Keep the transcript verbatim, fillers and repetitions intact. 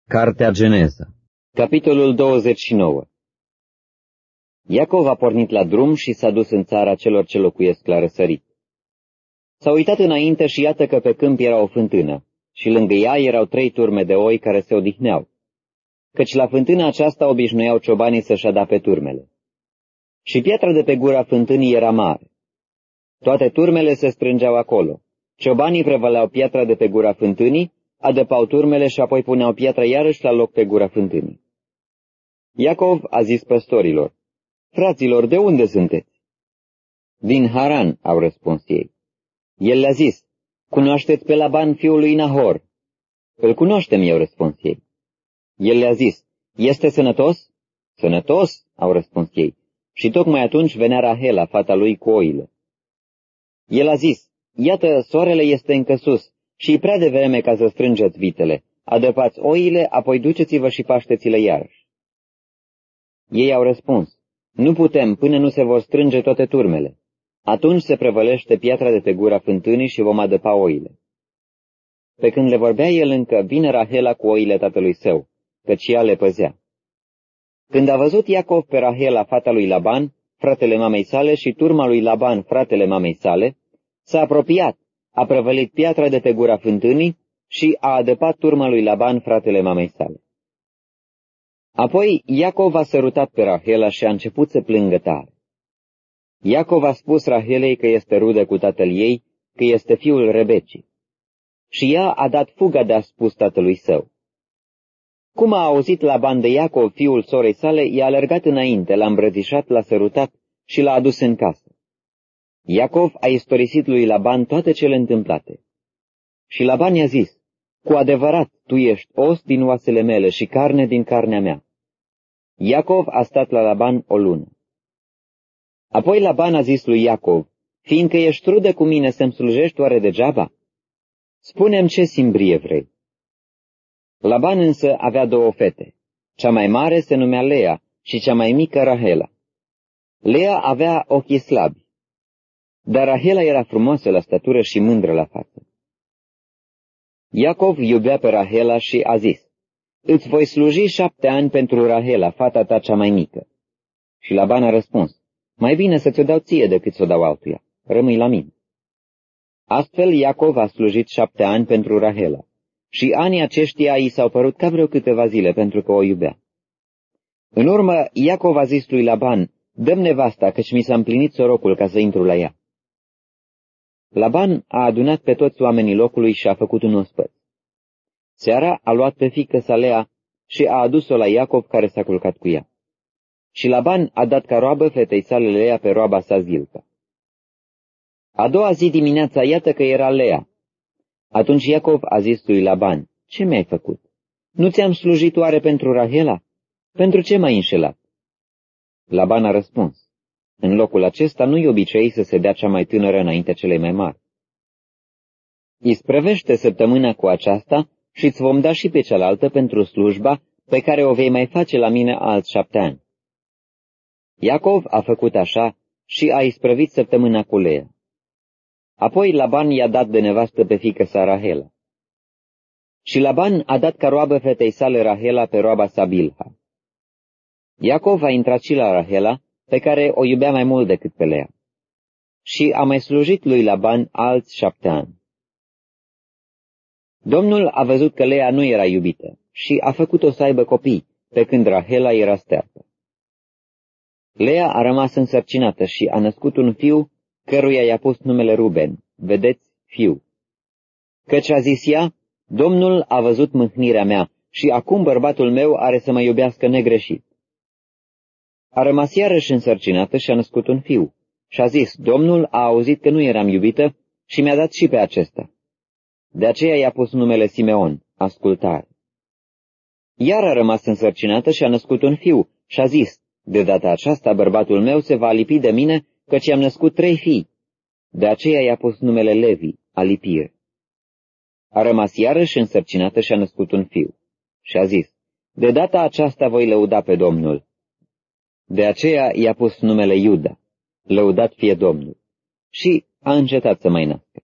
Cartea Geneza, capitolul douăzeci și nouă. Iacov a pornit la drum și s-a dus în țara celor ce locuiesc la răsărit. S-a uitat înainte și iată că pe câmp era o fântână, și lângă ea erau trei turme de oi care se odihneau, căci la fântâna aceasta obișnuiau ciobanii să-și adape turmele. Și piatra de pe gura fântânii era mare. Toate turmele se strângeau acolo. Ciobanii prevăleau piatra de pe gura fântânii, adăpau turmele și apoi puneau piatra iarăși la loc pe gura fântânii. Iacov a zis păstorilor: fraților, de unde sunteți? Din Haran, au răspuns ei. El le-a zis: cunoașteți pe Laban fiul lui Nahor? Îl cunoaștem, i-au răspuns ei. El le-a zis: este sănătos? Sănătos, au răspuns ei. Și tocmai atunci venea Rahela, fata lui, cu oile. El a zis: iată, soarele este încă sus și e prea devreme ca să strângeți vitele. Adăpați oile, apoi duceți-vă și pașteți-le iarăși. Ei au răspuns: nu putem până nu se vor strânge toate turmele. Atunci se prevălește piatra de pe gura fântânii și vom adăpa oile. Pe când le vorbea el încă, vine Rahela cu oile tatălui său, căci ea le păzea. Când a văzut Iacov pe Rahela, fata lui Laban, fratele mamei sale, și turma lui Laban, fratele mamei sale, s-a apropiat, a prăvălit piatra de pe gura fântânii și a adăpat turma lui Laban, fratele mamei sale. Apoi Iacov a sărutat pe Rahela și a început să plângă tare. Iacov a spus Rahelei că este rudă cu tatăl ei, că este fiul Rebecii. Și ea a dat fuga de a spus tatălui său. Cum a auzit Laban de Iacov, fiul sorei sale, i-a alergat înainte, l-a îmbrățișat, l-a sărutat și l-a adus în casă. Iacov a istorisit lui Laban toate cele întâmplate. Și Laban i-a zis: cu adevărat, tu ești os din oasele mele și carne din carnea mea. Iacov a stat la Laban o lună. Apoi Laban a zis lui Iacov: fiindcă ești rudă cu mine, să-mi slujești oare degeaba? Spune-mi ce simbrie vrei. Laban însă avea două fete. Cea mai mare se numea Lea și cea mai mică Rahela. Lea avea ochii slabi, dar Rahela era frumoasă la statură și mândră la față. Iacov iubea pe Rahela și a zis: îți voi sluji șapte ani pentru Rahela, fata ta cea mai mică. Și Laban a răspuns: mai bine să ți-o dau ție decât să o dau altuia, rămâi la mine. Astfel Iacov a slujit șapte ani pentru Rahela, și anii aceștia i s-au părut ca vreo câteva zile, pentru că o iubea. În urmă, Iacov a zis lui Laban: dă-mi nevasta, căci mi s-a împlinit sorocul ca să intru la ea. Laban a adunat pe toți oamenii locului și a făcut un ospăț. Seara a luat pe fiică sa Lea și a adus-o la Iacov, care s-a culcat cu ea. Și Laban a dat ca roabă fetei sale Lea pe roaba sa Zilpa. A doua zi dimineața, iată că era Lea. Atunci Iacov a zis lui Laban: ce mi-ai făcut? Nu ți-am slujit oare pentru Rahela? Pentru ce m-ai înșelat? Laban a răspuns: în locul acesta nu-i obicei să se dea cea mai tânără înaintea celei mai mari. Isprăvește săptămâna cu aceasta și îți vom da și pe cealaltă pentru slujba pe care o vei mai face la mine alți șapte ani. Iacov a făcut așa și a isprăvit săptămâna cu Lea. Apoi Laban i-a dat de nevastă pe fiică sa Rahela. Și Laban a dat ca roabă fetei sale Rahela pe roaba sa Bilha. Iacov a intrat și la Rahela, pe care o iubea mai mult decât pe Lea. Și a mai slujit lui Laban alți șapte ani. Domnul a văzut că Lea nu era iubită și a făcut-o să aibă copii, pe când Rahela era stearpă. Lea a rămas însărcinată și a născut un fiu, căruia i-a pus numele Ruben, vedeți, fiu. Căci a zis ea: Domnul a văzut mâhnirea mea și acum bărbatul meu are să mă iubească negreșit. A rămas iarăși însărcinată și a născut un fiu și a zis: Domnul a auzit că nu eram iubită și mi-a dat și pe acesta. De aceea i-a pus numele Simeon, ascultare. Iar a rămas însărcinată și a născut un fiu și a zis: de data aceasta bărbatul meu se va alipi de mine, căci i-am născut trei fii. De aceea i-a pus numele Levi, alipire. A rămas iarăși însărcinată și a născut un fiu și a zis: de data aceasta voi lăuda pe Domnul. De aceea i-a pus numele Iuda, lăudat fie Domnul, și a încetat să mai nască.